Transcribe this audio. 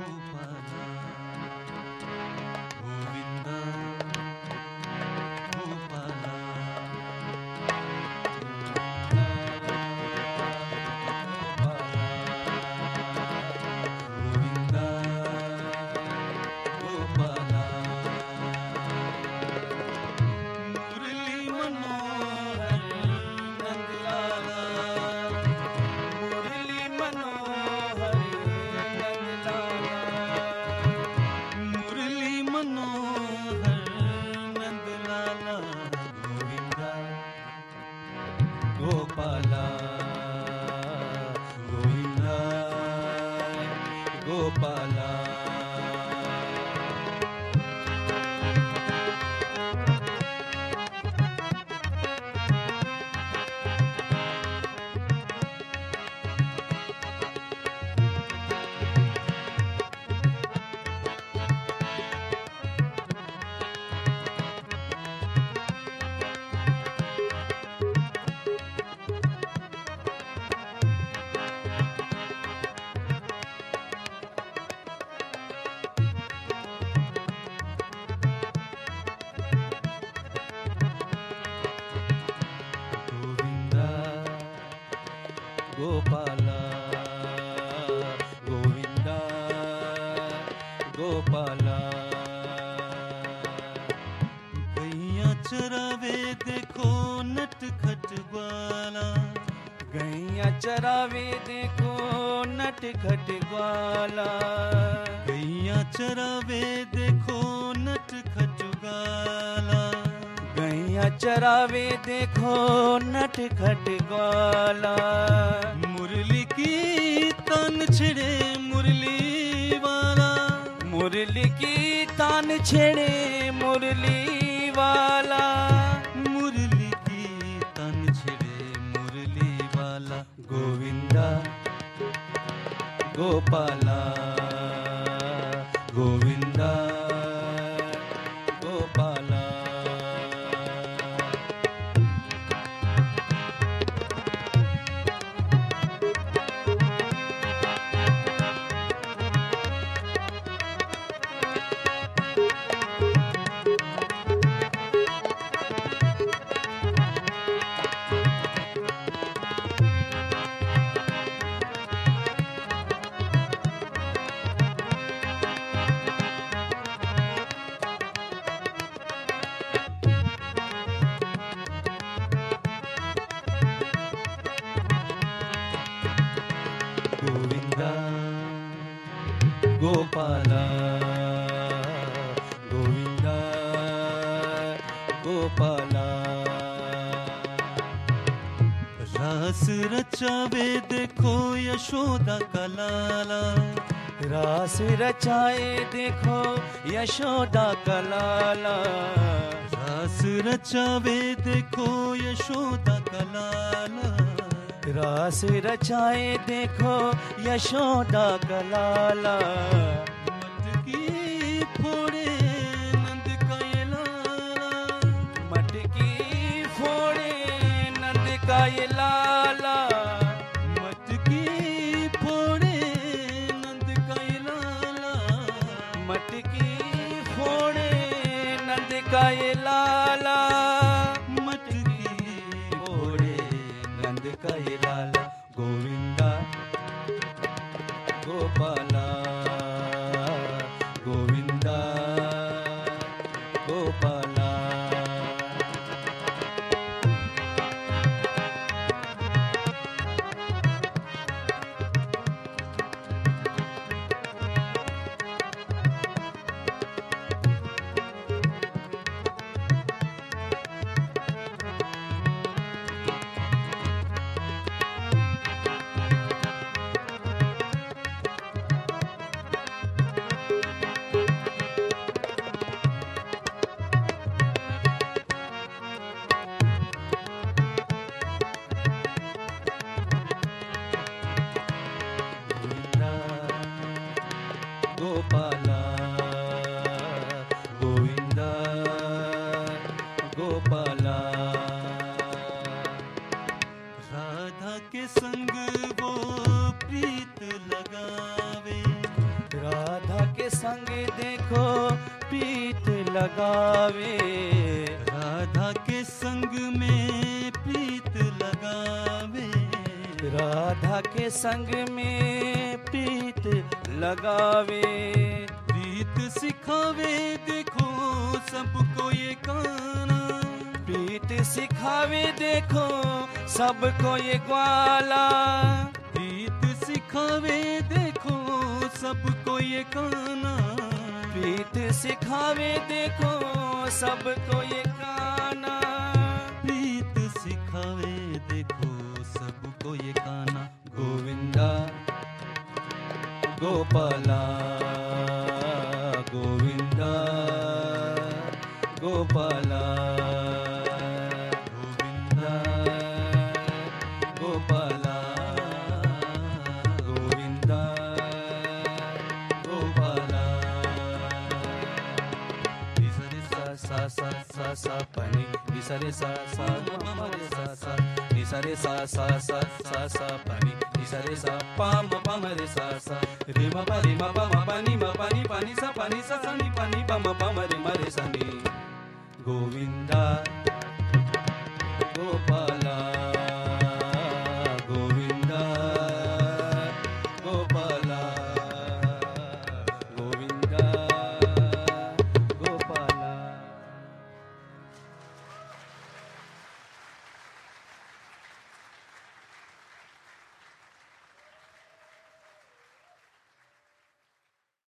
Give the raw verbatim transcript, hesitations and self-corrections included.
गोपाला गोविंदा गोपाला। गैया चरावे देखो नटखट ग्वाला, गैया चरावे देखो नटखट ग्वाला, गैया चरावे देखो नटखट ग्वाला, गैया चरावे देखो नटखट ग्वाला। मुरली की तान छेड़े मुरली वाला, मुरली की तान छेड़े मुरली वाला, मुरली की तान छेड़े मुरली वाला। गोविंदा गोपाला गोविंदा गोपाला। गोविंदा गोपाला गोविंदा गोपाला। रास रचावे देखो यशोदा का लाला, रास रचाए देखो यशोदा का लाला, रास रचावे देखो यशोदा का लाला, रास रचाए देखो यशोदा का लाला। मटकी फोड़े नंद का ये लाला, मटकी फोड़े नंद का ये लाला, मटकी फोड़े नंद का ये लाला, मटकी फोड़े नंद का ये लाला, मटकी फोड़े नंद का ये लाला। गोविंदा गोपाला गोविंदा गोपाला। गोपाला गोविंदा गोपाला। राधा के संग वो प्रीत लगावे, राधा संग देखो प्रीत लगावे, राधा के संग में प्रीत लगावे, राधा के संग में प्रीत लगावे, प्रीत सिखावे देखो सबको ये गाना, प्रीत सिखावे देखो सबको ये ग्वाला, प्रीत सिखावे देखो सबको ये गाना, प्रीत सिखावे देखो सबको ये गाना, प्रीत सिखावे देखो सबको ये गाना। गोविंदा गोपाला गोविंदा गोपाला गोविंदा गोपाला गोविंदा गोपाला। निसरे सा सा सा सा सा पनि, निसरे सा सा म रे सा सा, निसरे सा सा सा सा सा पनि, निसरे सा पा म प म रे सा सा, रे म प रे म प म प नि म प नि प नि सा प नि सा सा नि प नि प म प म रे म रे सा नि। गोविंदा गोपाला